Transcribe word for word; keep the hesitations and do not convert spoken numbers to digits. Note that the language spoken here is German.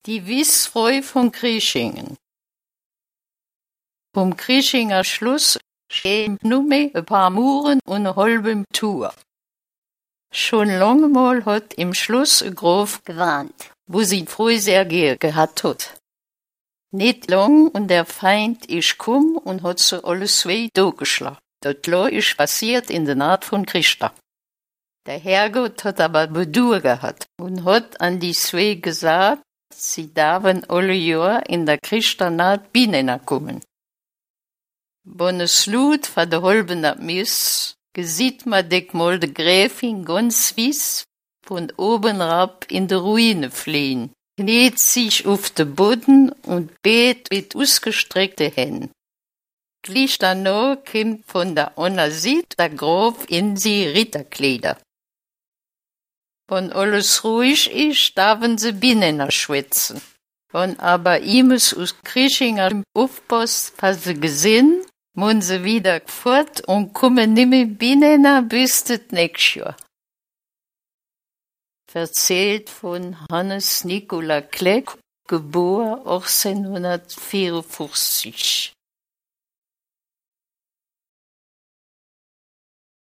Die Wiesfreu von Kriechingen. Vom Kriechinger Schluss stehen nur mehr ein paar Muren und ein halbem Tour. Schon lange mal hat im Schluss ein Grof gewarnt, wo sie früh sehr gern gehabt hat. Nicht lang und der Feind ist kum und hat sie alles zwei durchgeschlagen. Das Lo ist passiert in der Naht von Christa. Der Herrgott hat aber Bedur gehabt und hat an die zwei gesagt, sie darfen alle Jahr in der Christa-Naht binnen kommen. Wenn es Slut von der halben Miss, gesieht man deck mal de Gräfin ganz wies von oben herab in der Ruine fliehen, kniet sich auf den Boden und bet mit ausgestreckte Händen. Gleich danach kommt von der anderen Seite der Graf in sie Ritterkleider. Wenn alles ruhig ist, dürfen sie binnen schwätzen. Wenn aber imes aus Kriechinger aufpasst, was sie gesehen, müssen sie wieder fort und kommen nimmer binnen bis das nächste Jahr. Erzählt von Hannes Nikola Kleck, geboren achtzehnhundertvierundfünfzig.